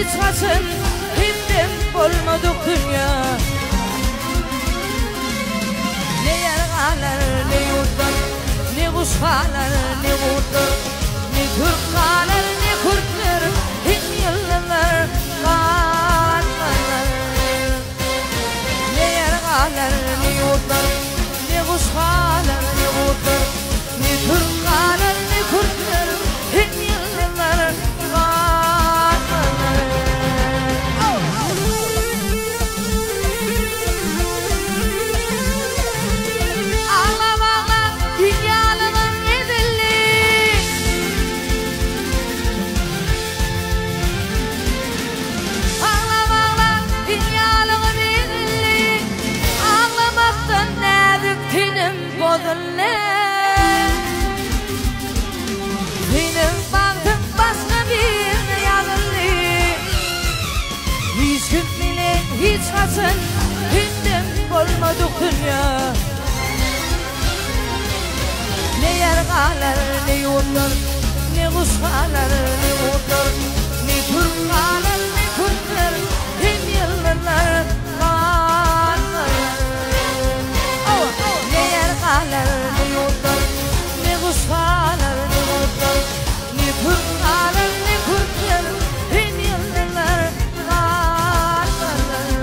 hiç kaçın himden olmadık dünya. Ne yargalar ne yurtlar, ne kuşkalar ne kurtlar, ne Türkkalar ne Kürtler, him yıllar kalmalar. Ne yargalar ne yurtlar, ne kuşkalar ne kurtlar, ne Türkkalar ne Kürtler, him yıllar kalmalar. Ağlamalar dünyaların ezelli, ağlamalar dünyaların ezelli, ağlamaktan nedik tinim bozullu. Senin baktın başka bir yazılı, hiç kimseyle hiç kaçın himden olmadık dünya. Ne yargalar ne yurtlar, ne kuşkalar ne kurtlar, ne Türkkalar ne Kürtler, him yıllar kalmalar. Ne yargalar ne yurtlar, ne kuşkalar ne kurtlar, ne Türkkalar ne Kürtler, him yıllar kalmalar.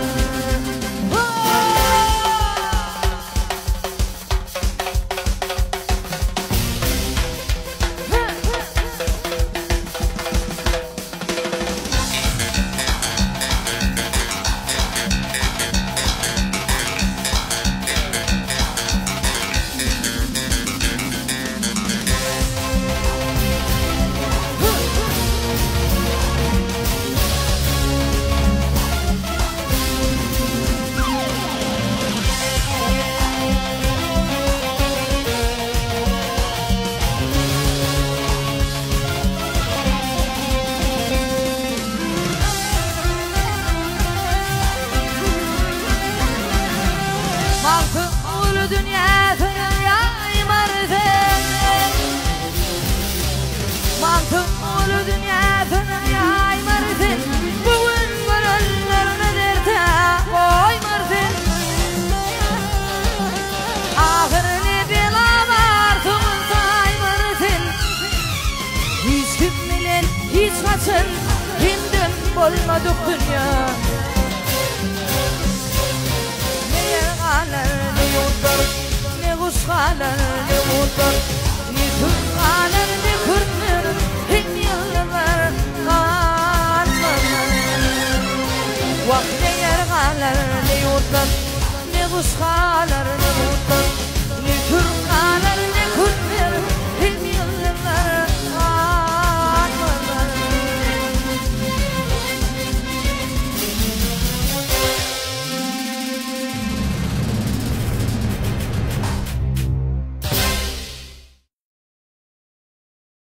Baktım ulu dünyasına yaymardım, baktım ulu dünyasına yaymardım, bugün gönüllerine derte koymardın. Ahırını bilamardım saymardın, hiç kim bilen hiç kaçın himden olmadık dünya. Ne yurtlar, ne kuşkalar ne kurtlar, ne Türkkalar ne Kürtler, him yıllar kalmalar. Vah ne yargalar ne yurtlar, ne kuşkalar ne kurtlar, ne Türkkalar